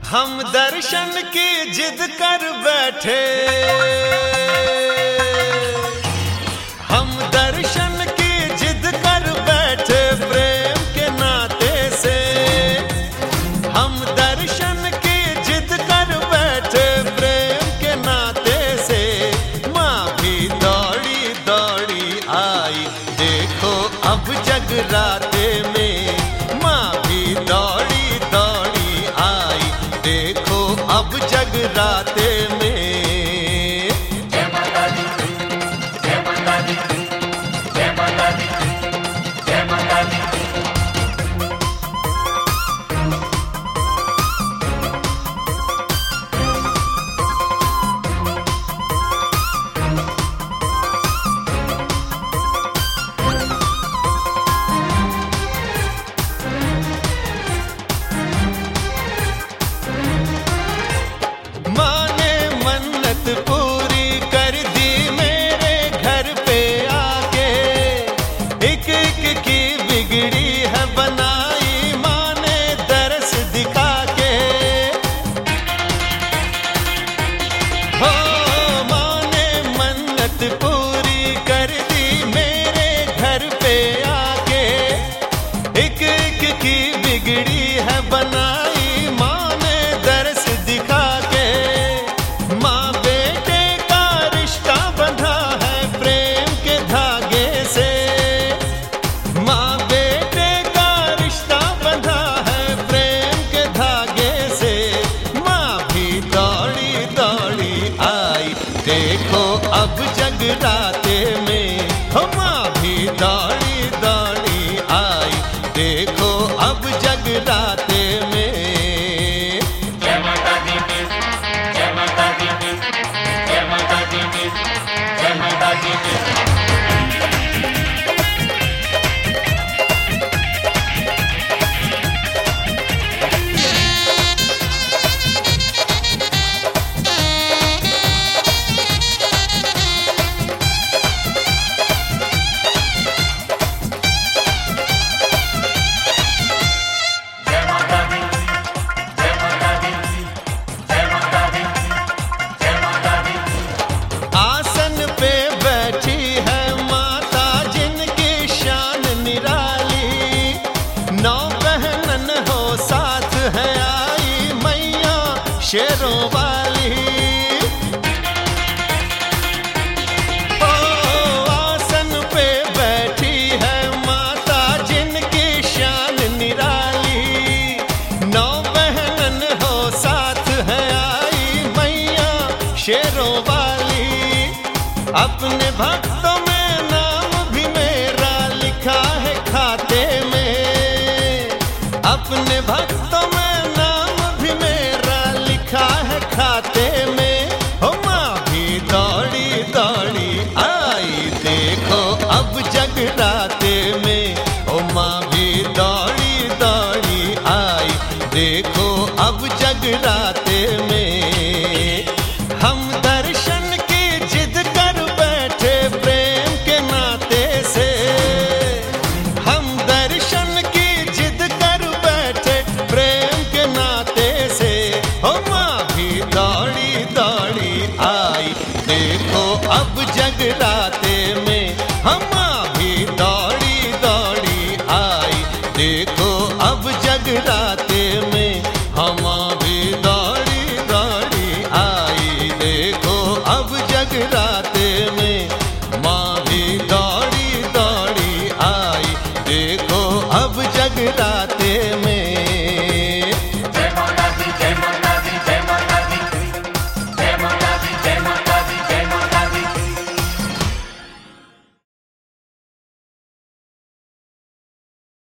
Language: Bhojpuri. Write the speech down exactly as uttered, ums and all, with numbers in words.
हम दर्शन की जिद कर बैठे, हम दर्शन की जिद कर बैठे प्रेम के नाते से, हम दर्शन की जिद कर बैठे प्रेम के नाते से। माँ भी दौड़ी दौड़ी आई देखो अब जगराते में, माँ भी दौड़ी दौड़ी आई देखो अब जगराते में। जय माता दी, जय माता दी, जय माता दी, जय माता दी। पूरी कर दी मेरे घर पे आके, एक एक की बिगड़ी है बनाई माँ ने दरस दिखा के। हो माँ ने मन्नत पूरी कर दी मेरे घर पे आके, एक एक की बिगड़ी है बनाई माँ ने दरस दिखा के। माँ बेटे का रिश्ता बंधा है प्रेम के धागे से, माँ बेटे का रिश्ता बंधा है प्रेम के धागे से। माँ भी दौड़ी दौड़ी आई देखो अब जगराते में, हो माँ भी दौड़ी दौड़ी आई देखो अब जगराते में। जय माता दी, जय माता दी, जय माता दी, जय माता दी। शेरों वाली ओ आसन पे बैठी है माता जिनकी शान निराली। नौ बहनन हो साथ है आई मैया शेरों वाली। अपने भक्तों में नाम भी मेरा लिखा है खाते में, अपने भक्तों में खाते में। हो माँ भी दौड़ी दौड़ी आई देखो अब जगराते में, हो माँ भी दौड़ी दौड़ी आई देखो अब जगराते में। हम दर्शन की जिद कर बैठे प्रेम के नाते से, हम दर्शन की जिद कर बैठे प्रेम के नाते से। हो दौड़ी दौड़ी आई देखो अब जगराते में, हम भी दौड़ी दौड़ी आई देखो अब जगराते में, हम भी दौड़ी दौड़ी आई देखो अब जगराते